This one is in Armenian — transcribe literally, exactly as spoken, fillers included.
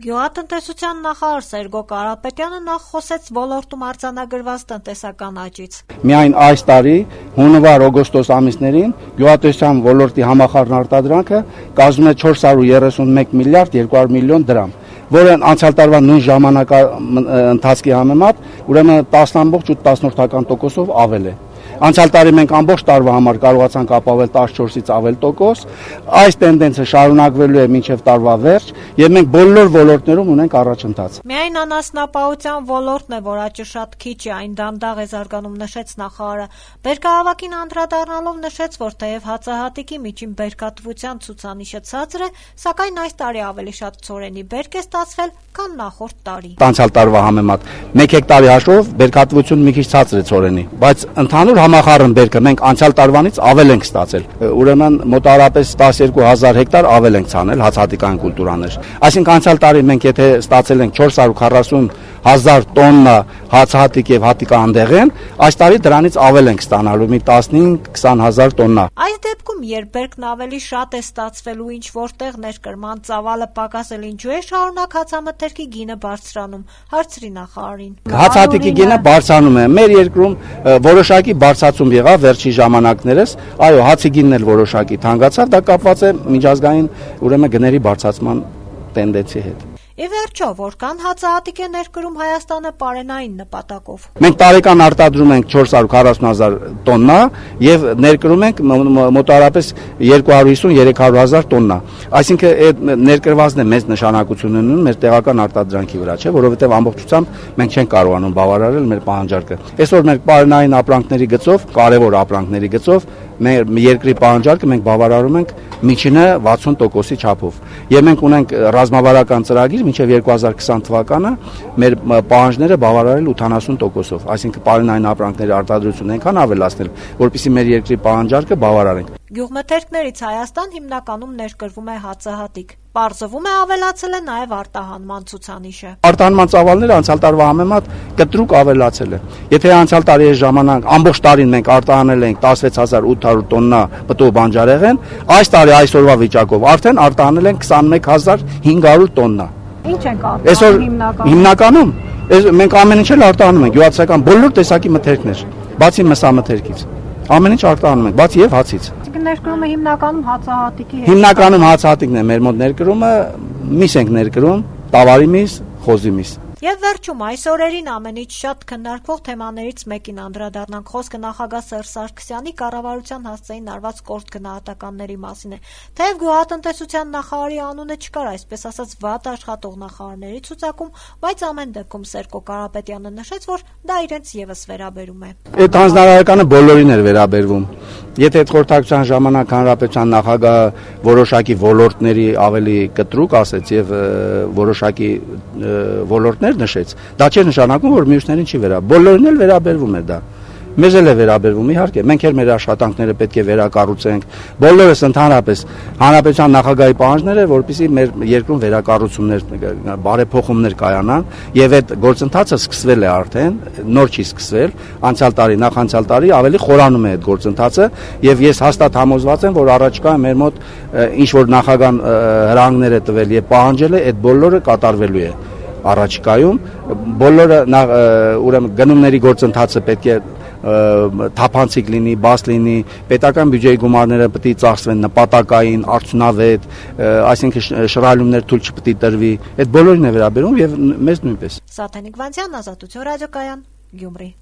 Գյուղատնտեսության նախարար Սերգո Կարապետյանը նախ խոսեց ոլորտում արձանագրված տնտեսական աճից։ Միայն այս տարի հունվար-օգոստոս ամիսներին գյուղատնտեսության ոլորտի համախառն արտադրանքը կազմում է չորս հարյուր երեսունմեկ միլիարդ երկու հարյուր միլիոն դրամ, որը անցյալ տարվա նույն ժամանակահատվածի համեմատ ուրեմն տասն տասնորդ տոկոսով ավել է։ Անցյալ տարի մենք ամբողջ տարվա համար կարողացանք ապահովել տասնչորսից ավել տոկոս, այս տենդենսը շարունակվելու է մինչև տարվա վերջ, եւ մենք բոլոր ոլորտներում ունենք առաջընթաց։ Միայն անասնապահության ոլորտն է, որ աճը շատ քիչ է, այն դանդաղ է զարգանում, նշեց նախարարը։ Բերքահավաքին անդրադառնալով նշեց, որ թեև հացահատիկի միջին բերքատվության ցուցանիշը ցածր է, սակայն այս տարի ավելի շատ ցորենի բերք է ստացվել, քան նախորդ տարի։ Անցյալ տարվա համեմատ մեկ հեկտարի հաշվով բերքատվությունը մի քիչ ցածր է ցորենի, բայց ընդհանուր համախառն բերքը մենք անցյալ տարվանից ավել ենք ստացել։ Ուրեմն մոտավորապես տասներկու հազար հեկտար ավել ենք ցանել հացահատիկային կուլտուրաներ։ Այսինքն անցյալ տարի մենք եթե ստացել ենք չորս հարյուր քառասուն հազար տոննա հացահատիկ եւ հատիկանդեղեն, այս տարի դրանից ավել ենք ստանալու մի տասնհինգ քսան հազար տոննա։ Այս դեպքում երբ բերքն ավելի շատ է ստացվելու, ինչ որտեղ ներկրման ծավալը պակասել, ինչու է շարունակ հացամթերքի գինը բարձրանում, հարցրի նախարարին։ Հացահատիկի գինը բարձրանում է։ Մեր երկրում որոշակի բարձրացում եղավ վերջի ժամանակներս, այո, հացի գինն էլ որոշակի թանկացավ, դա կապված է միջազգային ուրեմն գների բարձրացման տենդենսի հետ։ Ի վերջո, որքան հացահատիկ է ներկրում Հայաստանը պարենային նպատակով։ Մենք տարեկան արտադրում ենք չորս հարյուր քառասուն հազար տոննա եւ ներկրում ենք մոտավորապես երկու հարյուր հիսուն երեք հարյուր հազար տոննա։ Այսինքն այդ ներկրվածն է մեծ նշանակություն ունենում մեր տեղական արտադրանքի վրա, չէ՞, որովհետեւ ամբողջությամբ մենք չենք կարողանում բավարարել մեր պահանջարկը։ Այսօր մեր պարենային ապրանքների գծով, կարևոր ապրանքների գծով մեր երկրի պահանջարկը մենք բավարարում ենք միջինը վաթսուն տոկոսի չափով։ Եվ մենք ունենք ռազմավարական ծրագիր մինչև երկու հազար քսան թվականը մեր պահանջները բավարարել ութանասուն տոկոսով, այսինքն պարենային ապրանքների արտադրությունն այնքան ավելացնել, որպեսզի մեր երկրի պահանջարկը բավարարենք։ Գյուղմթերքներից Հայաստան հիմնականում ներկրվում է հացահատիկ։ Պարզվում է ավելացել է նաև արտահանման ցուցանիշը։ Արտահանման ծավալները անցյալ տարվա համեմատ կտրուկ ավելացել է։ Եթե անցյալ տարի այս ժամանակ ամբողջ տարին մենք արտահանել ենք տասնվեց հազար ութ հարյուր տոննա պտուղ բանջարեղեն, այս տարի այսօրվա վիճակով արդեն արտահանել ենք քսանմեկ հազար հինգ հարյուր տոննա։ Ինչ ենք արտահանում հիմնականում։ Հիմնականում մենք ամեն ինչ էլ արտահանում ենք, գյուղատնտեսական բոլոր տեսակի մթերքներ, բացի մսամթերքից։ Ամեն ինչ արտահանում ենք, բացի եւ հացից։ Ներկրումը հիմնականում հացահատիկի հետ։ Հիմնականում հացահատիկն է մեր մոտ ներկրումը, միս ենք ներկրում, տավարի միս, խոզի միս։ Եվ վերջում այս օրերին ամենից շատ քննարկվող թեմաներից մեկին անդրադառնանք, խոսքը նախագահ Սերժ Սարգսյանի կառավարության հասցեին արված կորտ գնահատականների մասին է։ Թեև գյուղատնտեսության նախարարի անունը չկար, այսպես ասած, վատ աշխատող նախարարների ցուցակում, բայց ամեն դեպքում Սերգո Կարապետյանը նշեց, որ դա իրենց եւս վերաբերում է։ Այդ հանձնարարականը բոլորին էր վերաբերվում։ Եթե այդ խորհրդակցության ժամանակ հանրապետության նախագահը որոշակի ոլորտների ավելի կտրուկ ասեց եւ որոշակի ոլորտներ նշեց, դա չէ նշանակում, որ մյուսներին չի վերա։ Բոլորին էլ վերաբերվում է դա։ Մեզ էլ է վերաբերվում, իհարկե, մենք էլ մեր աշխատանքները պետք է վերակառուցենք։ Բոլորս ընդհանրապես հանրապետության նախագահի պահանջները, որպեսզի մեր երկրում վերակառուցումներ, բարեփոխումներ կայանան, եւ այդ գործընթացը սկսվել է արդեն, նոր չի սկսվել, անցյալ տարի, նախանցյալ տարի ավելի խորանում է այդ գործընթացը, եւ ես հաստատ համոզված եմ, որ առաջկա մեր մոտ ինչ որ նախագահան հրահանգներ է տվել եւ պահանջել է, այդ բոլորը կատարվելու է առաջիկայում բոլորը ուրեմն գնումների գործընթացը պետք է թափանցիկ լինի, բաց լինի, պետական բյուջեի գումարները պետք է ծախսվեն նպատակային, արդյունավետ, այսինքն շռայլումներ թույլ չպետք է տրվի, այդ բոլորին է վերաբերում եւ մեզ նույնպես։ Սաթենիկ Վանցյան, Ազատություն ռադիոկայան, Գյումրի։